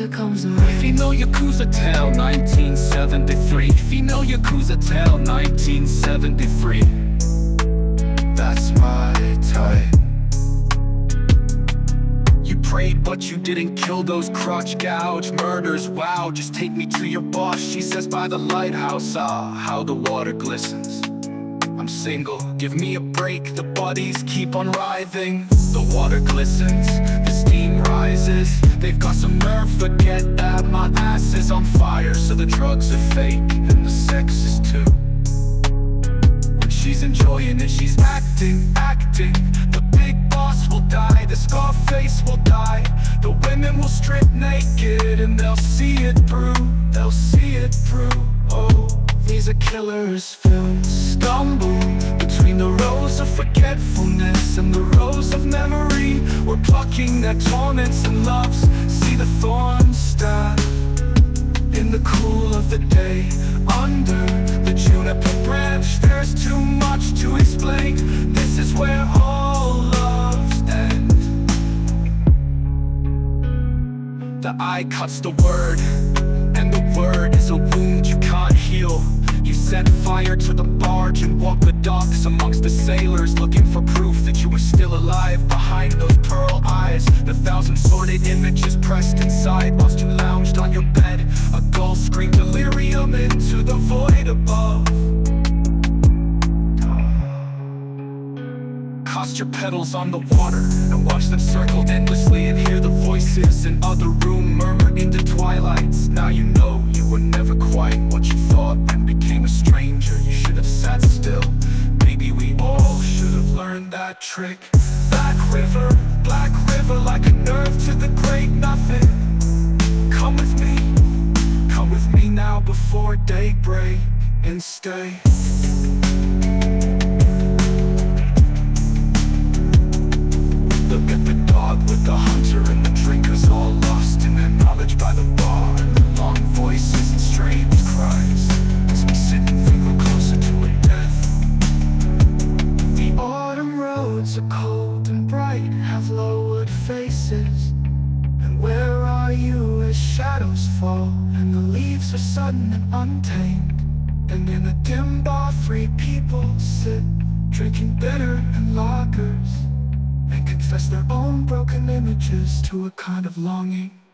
here comes the rain. Female Yakuza tale, 1973. Female Yakuza tale, 1973. That's my type. You prayed but you didn't kill those crotch gouge murders. Wow, just take me to your boss, she says by the lighthouse. Ah, how the water glistens. I'm single, give me a break, the bodies keep on writhing. The water glistens, the steam rises. They've got some nerve, forget that my ass is on fire. So the drugs are fake, and the sex is too. When she's enjoying it, she's acting. The big boss will die, the Scarface will die. The women will strip naked, and they'll see it through. They'll see it through, oh. These are killers' films. Stumble between the rows of forgetfulness and the rows of memory. We're plucking their torments and loves. See the thorns stand in the cool of the day. Under the juniper branch, there's too much to explain. This is where all loves end. The eye cuts the word, and the word is a wound you can't heal. You set fire to the barge and walked the docks amongst the sailors, looking for proof that you were still alive behind those pearl eyes. The thousand sordid images pressed inside whilst you lounged on your bed. A gull screamed delirium into the void above. Cast your petals on the water and watch them circle endlessly, and hear the voices in other room murmur into twilights. Now you know you were never quite what you thought and became a stranger. You should have sat still. Maybe we all should have learned that trick. Black river, like a nerve to the great nothing. Come with me now before daybreak and stay. Look at the dog with the hunter and the drinkers, all lost in their knowledge by the bar. And the long voices and strange cries as we sit and think we're closer to a death. The autumn roads are cold and bright, have lowered faces. And where are you as shadows fall and the leaves are sudden and untamed? And in a dim bar 3 people sit, drinking bitter and lagers, and confess their own broken images to a kind of longing.